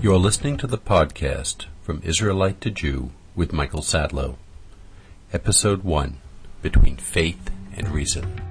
You're listening to the podcast From Israelite to Jew with Michael Sadlow. Episode 1, Between Faith and Reason.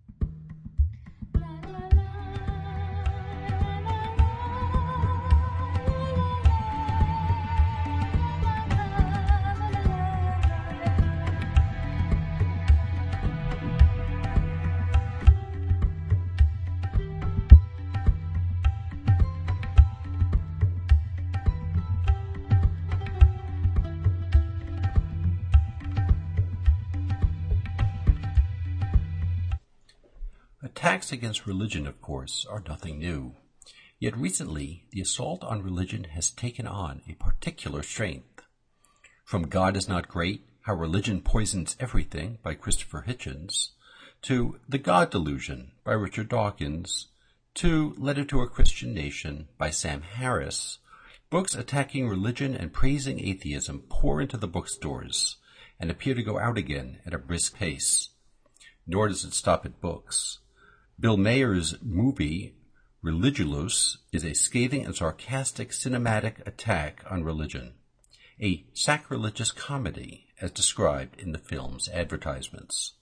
Attacks against religion, of course, are nothing new. Yet recently, the assault on religion has taken on a particular strength. From God is Not Great, How Religion Poisons Everything by Christopher Hitchens, to The God Delusion by Richard Dawkins, to Letter to a Christian Nation by Sam Harris, books attacking religion and praising atheism pour into the bookstores and appear to go out again at a brisk pace. Nor does it stop at books. Bill Mayer's movie, Religulous, is a scathing and sarcastic cinematic attack on religion, a sacrilegious comedy as described in the film's advertisements.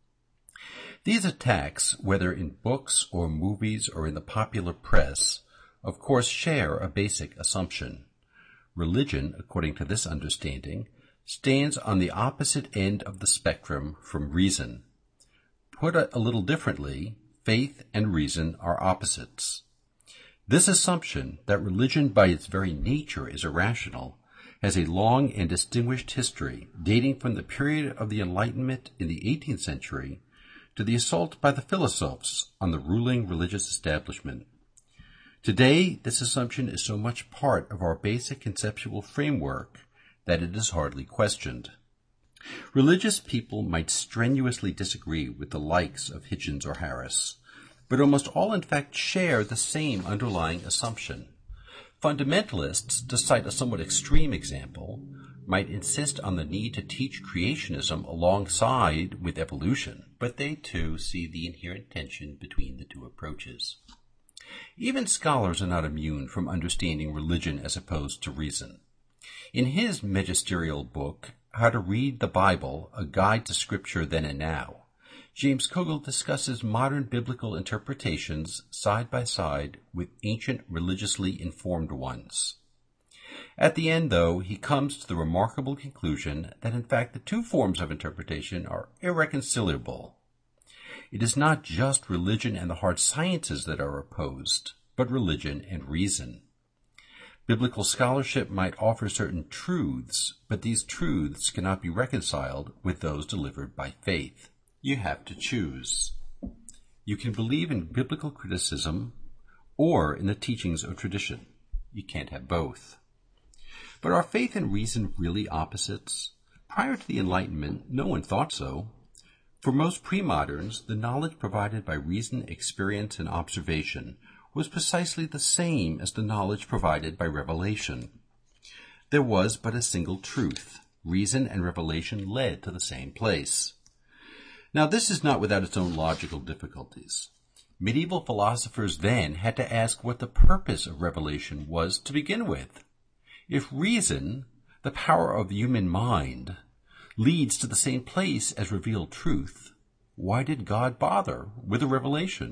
These attacks, whether in books or movies or in the popular press, of course share a basic assumption. Religion, according to this understanding, stands on the opposite end of the spectrum from reason. Put a little differently, faith and reason are opposites. This assumption that religion by its very nature is irrational has a long and distinguished history dating from the period of the Enlightenment in the 18th century to the assault by the philosophes on the ruling religious establishment. Today, this assumption is so much part of our basic conceptual framework that it is hardly questioned. Religious people might strenuously disagree with the likes of Hitchens or Harris, but almost all in fact share the same underlying assumption. Fundamentalists, to cite a somewhat extreme example, might insist on the need to teach creationism alongside with evolution, but they too see the inherent tension between the two approaches. Even scholars are not immune from understanding religion as opposed to reason. In his magisterial book, How to Read the Bible, A Guide to Scripture Then and Now, James Kogel discusses modern biblical interpretations side by side with ancient religiously informed ones. At the end, though, he comes to the remarkable conclusion that in fact the two forms of interpretation are irreconcilable. It is not just religion and the hard sciences that are opposed, but religion and reason. Biblical scholarship might offer certain truths, but these truths cannot be reconciled with those delivered by faith. You have to choose. You can believe in biblical criticism or in the teachings of tradition. You can't have both. But are faith and reason really opposites? Prior to the Enlightenment, no one thought so. For most pre-moderns, the knowledge provided by reason, experience, and observation was precisely the same as the knowledge provided by revelation. There was but a single truth. Reason and revelation led to the same place. Now, this is not without its own logical difficulties. Medieval philosophers then had to ask what the purpose of revelation was to begin with. If reason, the power of the human mind, leads to the same place as revealed truth, why did God bother with a revelation?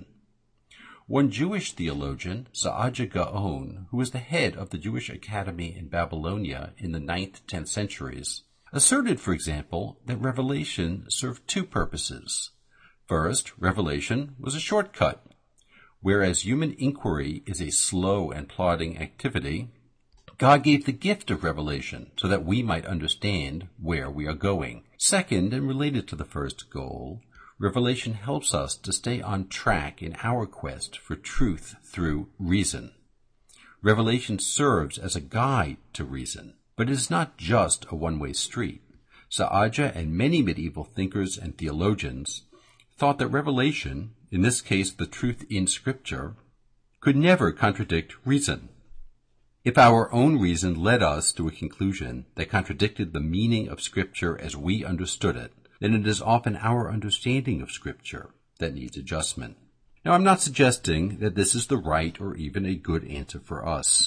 One Jewish theologian, Saadia Gaon, who was the head of the Jewish Academy in Babylonia in the 9th, 10th centuries, asserted, for example, that revelation served two purposes. First, revelation was a shortcut. Whereas human inquiry is a slow and plodding activity, God gave the gift of revelation so that we might understand where we are going. Second, and related to the first goal, revelation helps us to stay on track in our quest for truth through reason. Revelation serves as a guide to reason. But it is not just a one-way street. Saadia and many medieval thinkers and theologians thought that revelation, in this case the truth in Scripture, could never contradict reason. If our own reason led us to a conclusion that contradicted the meaning of Scripture as we understood it, then it is often our understanding of Scripture that needs adjustment. Now, I'm not suggesting that this is the right or even a good answer for us.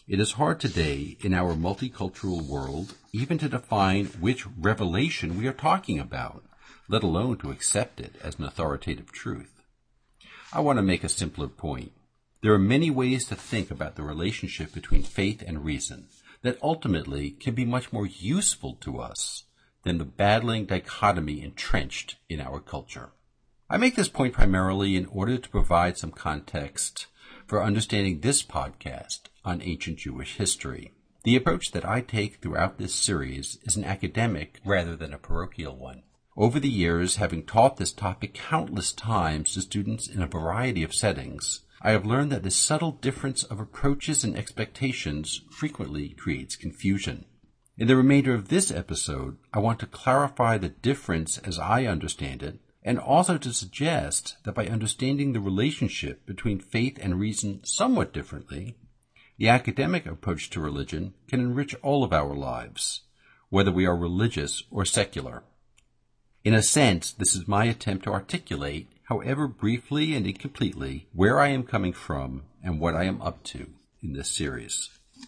It is hard today in our multicultural world even to define which revelation we are talking about, let alone to accept it as an authoritative truth. I want to make a simpler point. There are many ways to think about the relationship between faith and reason that ultimately can be much more useful to us than the battling dichotomy entrenched in our culture. I make this point primarily in order to provide some context for understanding this podcast on ancient Jewish history. The approach that I take throughout this series is an academic rather than a parochial one. Over the years, having taught this topic countless times to students in a variety of settings, I have learned that this subtle difference of approaches and expectations frequently creates confusion. In the remainder of this episode, I want to clarify the difference as I understand it, and also to suggest that by understanding the relationship between faith and reason somewhat differently, the academic approach to religion can enrich all of our lives, whether we are religious or secular. In a sense, this is my attempt to articulate, however briefly and incompletely, where I am coming from and what I am up to in this series.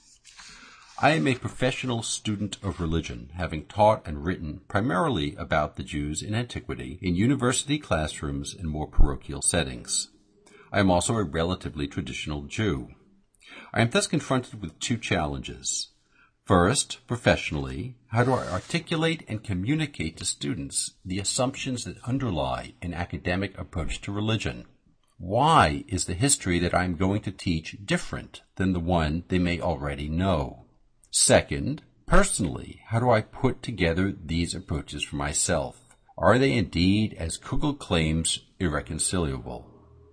I am a professional student of religion, having taught and written primarily about the Jews in antiquity in university classrooms and more parochial settings. I am also a relatively traditional Jew. I am thus confronted with two challenges. First, professionally, how do I articulate and communicate to students the assumptions that underlie an academic approach to religion? Why is the history that I am going to teach different than the one they may already know? Second, personally, how do I put together these approaches for myself? Are they indeed, as Kugel claims, irreconcilable?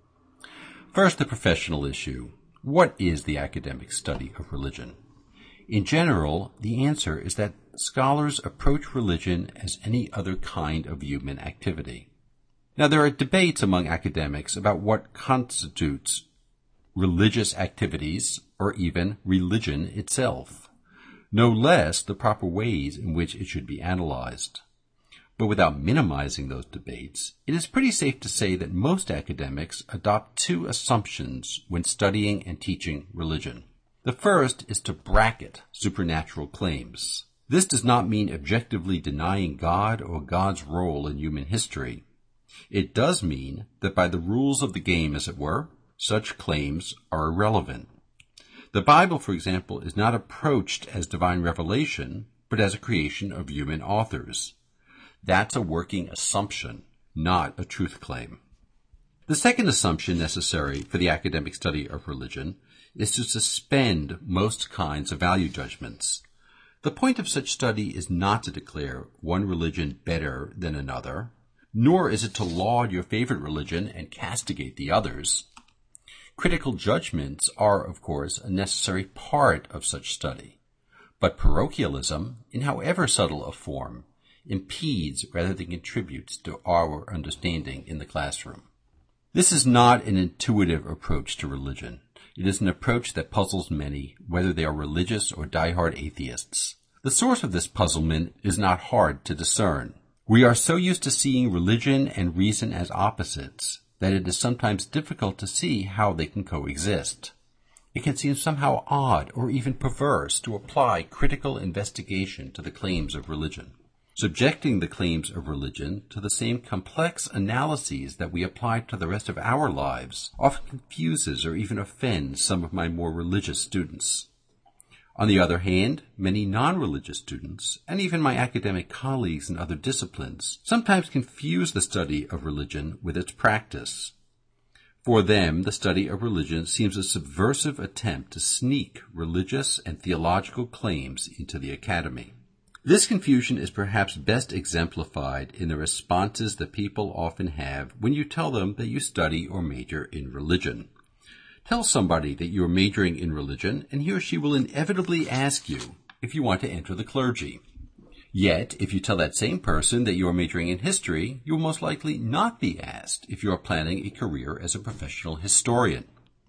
First, the professional issue. What is the academic study of religion? In general, the answer is that scholars approach religion as any other kind of human activity. Now, there are debates among academics about what constitutes religious activities or even religion itself. No less the proper ways in which it should be analyzed. But without minimizing those debates, it is pretty safe to say that most academics adopt two assumptions when studying and teaching religion. The first is to bracket supernatural claims. This does not mean objectively denying God or God's role in human history. It does mean that by the rules of the game, as it were, such claims are irrelevant. The Bible, for example, is not approached as divine revelation, but as a creation of human authors. That's a working assumption, not a truth claim. The second assumption necessary for the academic study of religion is to suspend most kinds of value judgments. The point of such study is not to declare one religion better than another, nor is it to laud your favorite religion and castigate the others. Critical judgments are, of course, a necessary part of such study, but parochialism, in however subtle a form, impedes rather than contributes to our understanding in the classroom. This is not an intuitive approach to religion. It is an approach that puzzles many, whether they are religious or diehard atheists. The source of this puzzlement is not hard to discern. We are so used to seeing religion and reason as opposites that it is sometimes difficult to see how they can coexist. It can seem somehow odd or even perverse to apply critical investigation to the claims of religion. Subjecting the claims of religion to the same complex analyses that we apply to the rest of our lives often confuses or even offends some of my more religious students. On the other hand, many non-religious students, and even my academic colleagues in other disciplines, sometimes confuse the study of religion with its practice. For them, the study of religion seems a subversive attempt to sneak religious and theological claims into the academy. This confusion is perhaps best exemplified in the responses that people often have when you tell them that you study or major in religion. Tell somebody that you are majoring in religion, and he or she will inevitably ask you if you want to enter the clergy. Yet, if you tell that same person that you are majoring in history, you will most likely not be asked if you are planning a career as a professional historian.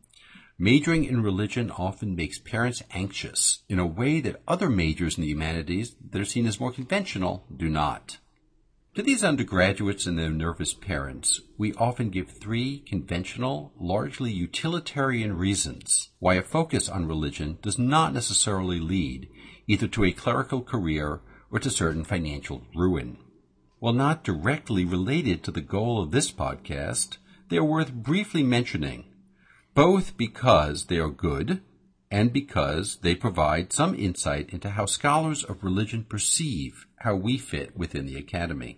Majoring in religion often makes parents anxious in a way that other majors in the humanities that are seen as more conventional do not. To these undergraduates and their nervous parents, we often give three conventional, largely utilitarian reasons why a focus on religion does not necessarily lead either to a clerical career or to certain financial ruin. While not directly related to the goal of this podcast, they are worth briefly mentioning, both because they are good and because they provide some insight into how scholars of religion perceive how we fit within the academy.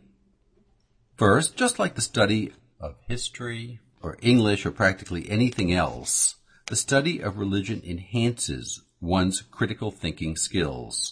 First, just like the study of history or English or practically anything else, the study of religion enhances one's critical thinking skills.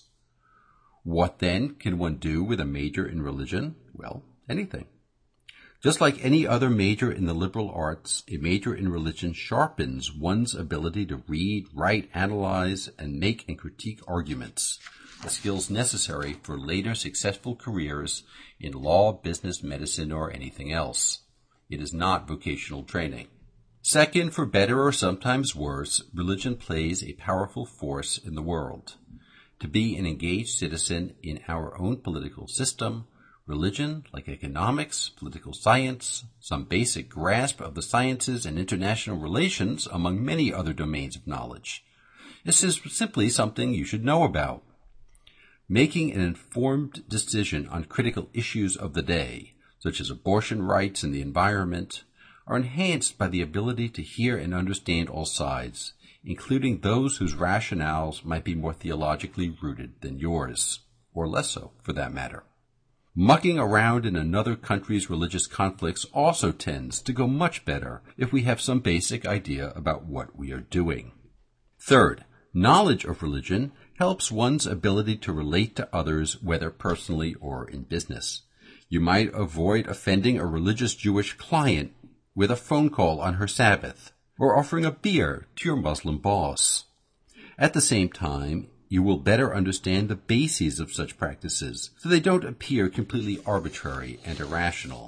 What then can one do with a major in religion? Well, anything. Just like any other major in the liberal arts, a major in religion sharpens one's ability to read, write, analyze, and make and critique arguments, the skills necessary for later successful careers in law, business, medicine, or anything else. It is not vocational training. Second, for better or sometimes worse, religion plays a powerful force in the world. To be an engaged citizen in our own political system, religion, like economics, political science, some basic grasp of the sciences and international relations, among many other domains of knowledge. This is simply something you should know about. Making an informed decision on critical issues of the day, such as abortion rights and the environment, are enhanced by the ability to hear and understand all sides, including those whose rationales might be more theologically rooted than yours, or less so, for that matter. Mucking around in another country's religious conflicts also tends to go much better if we have some basic idea about what we are doing. Third, knowledge of religion helps one's ability to relate to others, whether personally or in business. You might avoid offending a religious Jewish client with a phone call on her Sabbath, or offering a beer to your Muslim boss. At the same time, you will better understand the bases of such practices, so they don't appear completely arbitrary and irrational.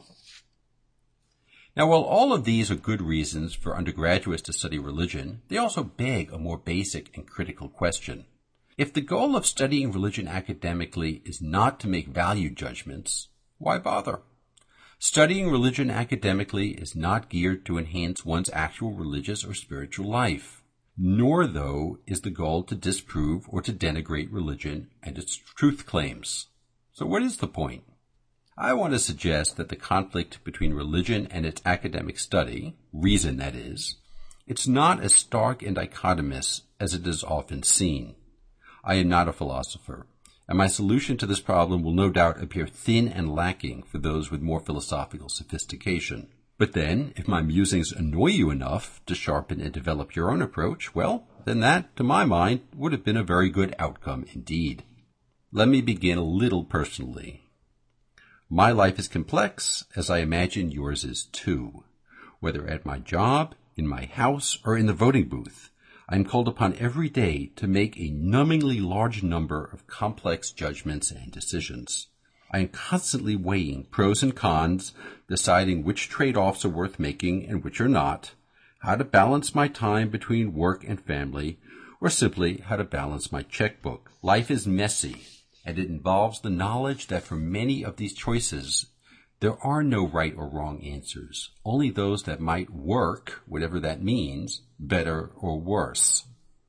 Now, while all of these are good reasons for undergraduates to study religion, they also beg a more basic and critical question. If the goal of studying religion academically is not to make value judgments, why bother? Studying religion academically is not geared to enhance one's actual religious or spiritual life. Nor, though, is the goal to disprove or to denigrate religion and its truth claims. So what is the point? I want to suggest that the conflict between religion and its academic study, reason that is, it's not as stark and dichotomous as it is often seen. I am not a philosopher, and my solution to this problem will no doubt appear thin and lacking for those with more philosophical sophistication. But then, if my musings annoy you enough to sharpen and develop your own approach, well, then that, to my mind, would have been a very good outcome indeed. Let me begin a little personally. My life is complex, as I imagine yours is too. Whether at my job, in my house, or in the voting booth, I am called upon every day to make a numbingly large number of complex judgments and decisions. I am constantly weighing pros and cons, deciding which trade-offs are worth making and which are not, how to balance my time between work and family, or simply how to balance my checkbook. Life is messy, and it involves the knowledge that for many of these choices, there are no right or wrong answers, only those that might work, whatever that means, better or worse.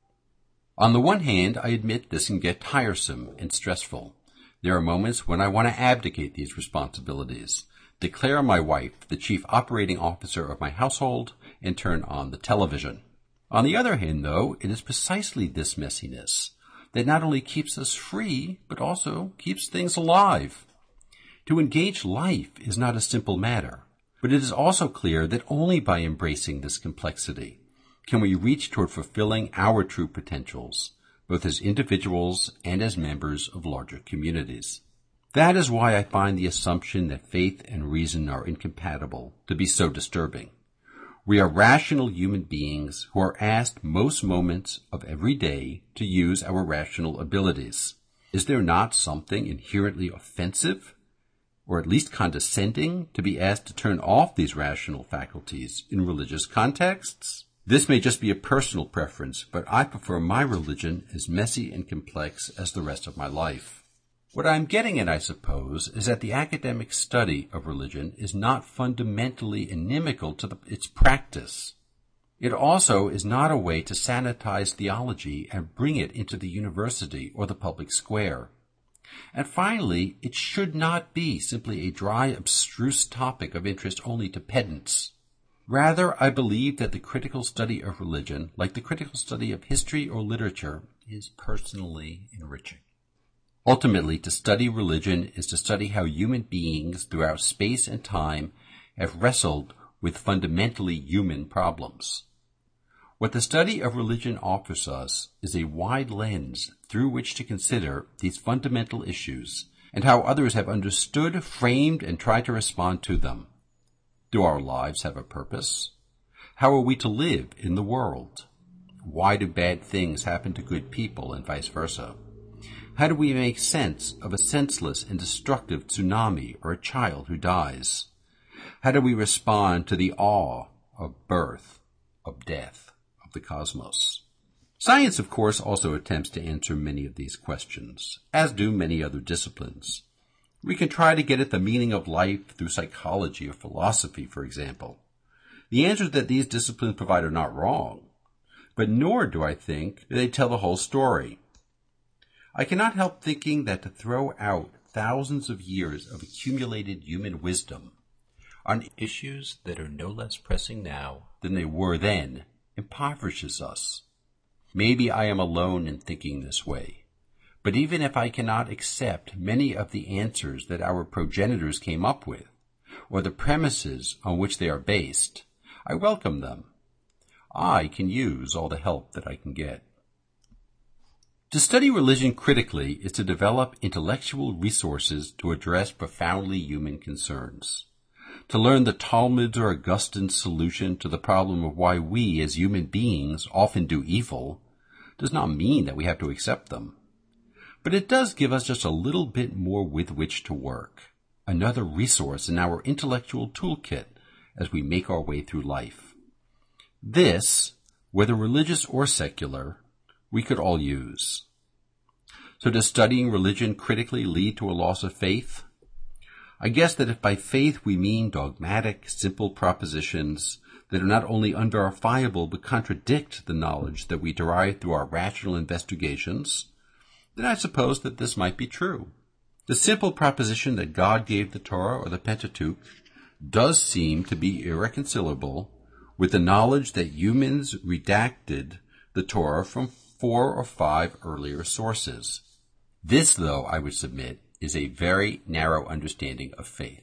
On the one hand, I admit this can get tiresome and stressful. There are moments when I want to abdicate these responsibilities, declare my wife the chief operating officer of my household, and turn on the television. On the other hand, though, it is precisely this messiness that not only keeps us free, but also keeps things alive. To engage life is not a simple matter, but it is also clear that only by embracing this complexity can we reach toward fulfilling our true potentials, both as individuals and as members of larger communities. That is why I find the assumption that faith and reason are incompatible to be so disturbing. We are rational human beings who are asked most moments of every day to use our rational abilities. Is there not something inherently offensive, or at least condescending, to be asked to turn off these rational faculties in religious contexts? This may just be a personal preference, but I prefer my religion as messy and complex as the rest of my life. What I'm getting at, I suppose, is that the academic study of religion is not fundamentally inimical to its practice. It also is not a way to sanitize theology and bring it into the university or the public square. And finally, it should not be simply a dry, abstruse topic of interest only to pedants. Rather, I believe that the critical study of religion, like the critical study of history or literature, is personally enriching. Ultimately, to study religion is to study how human beings throughout space and time have wrestled with fundamentally human problems. What the study of religion offers us is a wide lens through which to consider these fundamental issues and how others have understood, framed, and tried to respond to them. Do our lives have a purpose? How are we to live in the world? Why do bad things happen to good people and vice versa? How do we make sense of a senseless and destructive tsunami or a child who dies? How do we respond to the awe of birth, of death, of the cosmos? Science, of course, also attempts to answer many of these questions, as do many other disciplines. We can try to get at the meaning of life through psychology or philosophy, for example. The answers that these disciplines provide are not wrong, but nor do I think that they tell the whole story. I cannot help thinking that to throw out thousands of years of accumulated human wisdom on issues that are no less pressing now than they were then impoverishes us. Maybe I am alone in thinking this way, but even if I cannot accept many of the answers that our progenitors came up with, or the premises on which they are based, I welcome them. I can use all the help that I can get. To study religion critically is to develop intellectual resources to address profoundly human concerns. To learn the Talmud's or Augustine's solution to the problem of why we as human beings often do evil does not mean that we have to accept them. But it does give us just a little bit more with which to work, another resource in our intellectual toolkit as we make our way through life. This, whether religious or secular, we could all use. So does studying religion critically lead to a loss of faith? I guess that if by faith we mean dogmatic, simple propositions that are not only unverifiable but contradict the knowledge that we derive through our rational investigations, then I suppose that this might be true. The simple proposition that God gave the Torah or the Pentateuch does seem to be irreconcilable with the knowledge that humans redacted the Torah from 4 or 5 earlier sources. This, though, I would submit, is a very narrow understanding of faith.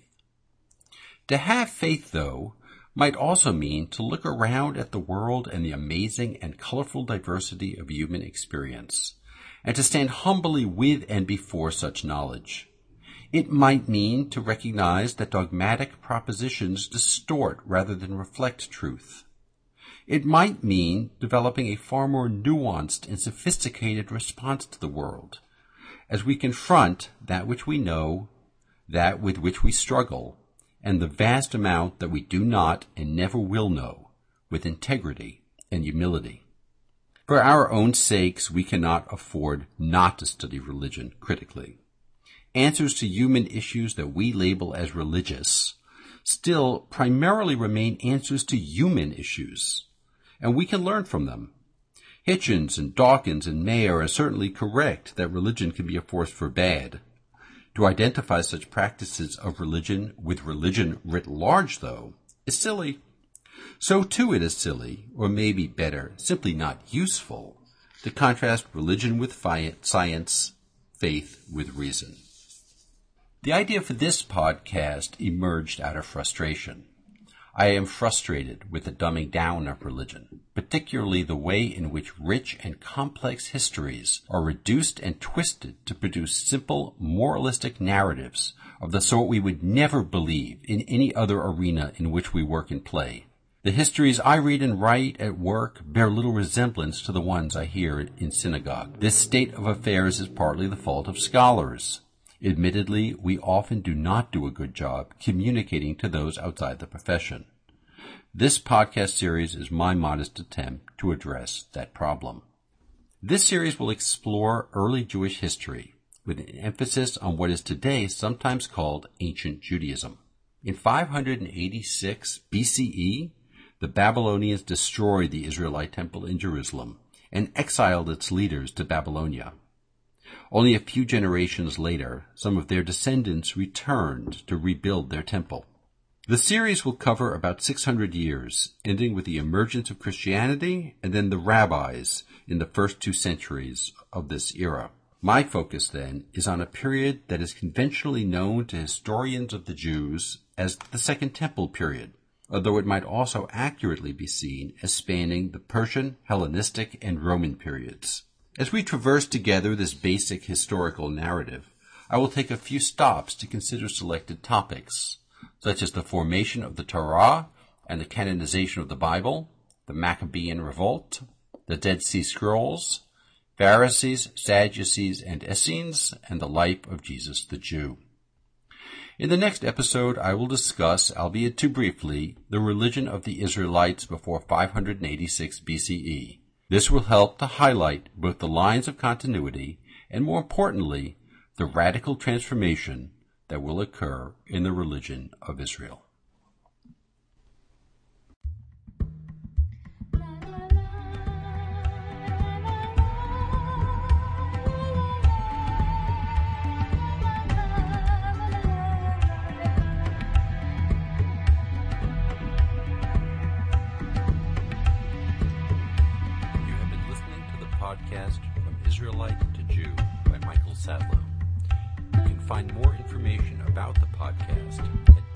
To have faith, though, might also mean to look around at the world and the amazing and colorful diversity of human experience, and to stand humbly with and before such knowledge. It might mean to recognize that dogmatic propositions distort rather than reflect truth. It might mean developing a far more nuanced and sophisticated response to the world, as we confront that which we know, that with which we struggle, and the vast amount that we do not and never will know, with integrity and humility. For our own sakes, we cannot afford not to study religion critically. Answers to human issues that we label as religious still primarily remain answers to human issues, and we can learn from them. Hitchens and Dawkins and Mayer are certainly correct that religion can be a force for bad. To identify such practices of religion with religion writ large, though, is silly. So too it is silly, or maybe better, simply not useful, to contrast religion with science, faith with reason. The idea for this podcast emerged out of frustration. I am frustrated with the dumbing down of religion, particularly the way in which rich and complex histories are reduced and twisted to produce simple, moralistic narratives of the sort we would never believe in any other arena in which we work and play. The histories I read and write at work bear little resemblance to the ones I hear in synagogue. This state of affairs is partly the fault of scholars. Admittedly, we often do not do a good job communicating to those outside the profession. This podcast series is my modest attempt to address that problem. This series will explore early Jewish history, with an emphasis on what is today sometimes called ancient Judaism. In 586 BCE, the Babylonians destroyed the Israelite temple in Jerusalem and exiled its leaders to Babylonia. Only a few generations later, some of their descendants returned to rebuild their temple. The series will cover about 600 years, ending with the emergence of Christianity and then the rabbis in the first 2 centuries of this era. My focus, then, is on a period that is conventionally known to historians of the Jews as the Second Temple period, although it might also accurately be seen as spanning the Persian, Hellenistic, and Roman periods. As we traverse together this basic historical narrative, I will take a few stops to consider selected topics, such as the formation of the Torah and the canonization of the Bible, the Maccabean Revolt, the Dead Sea Scrolls, Pharisees, Sadducees, and Essenes, and the life of Jesus the Jew. In the next episode, I will discuss, albeit too briefly, the religion of the Israelites before 586 BCE. This will help to highlight both the lines of continuity and, more importantly, the radical transformation that will occur in the religion of Israel. Podcast From Israelite to Jew by Michael Sadlow. You can find more information about the podcast at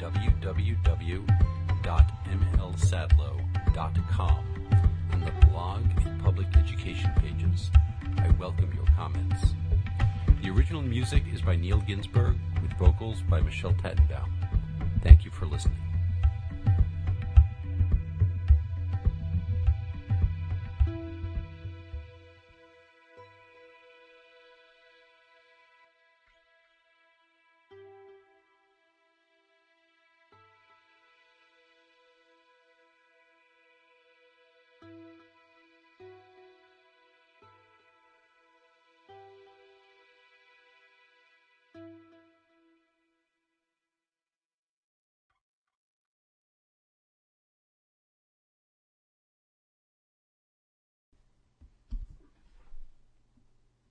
www.mlsadlow.com in the blog and public education pages. I welcome your comments. The original music is by Neil Ginsberg with vocals by Michelle Tattenbaum. Thank you for listening.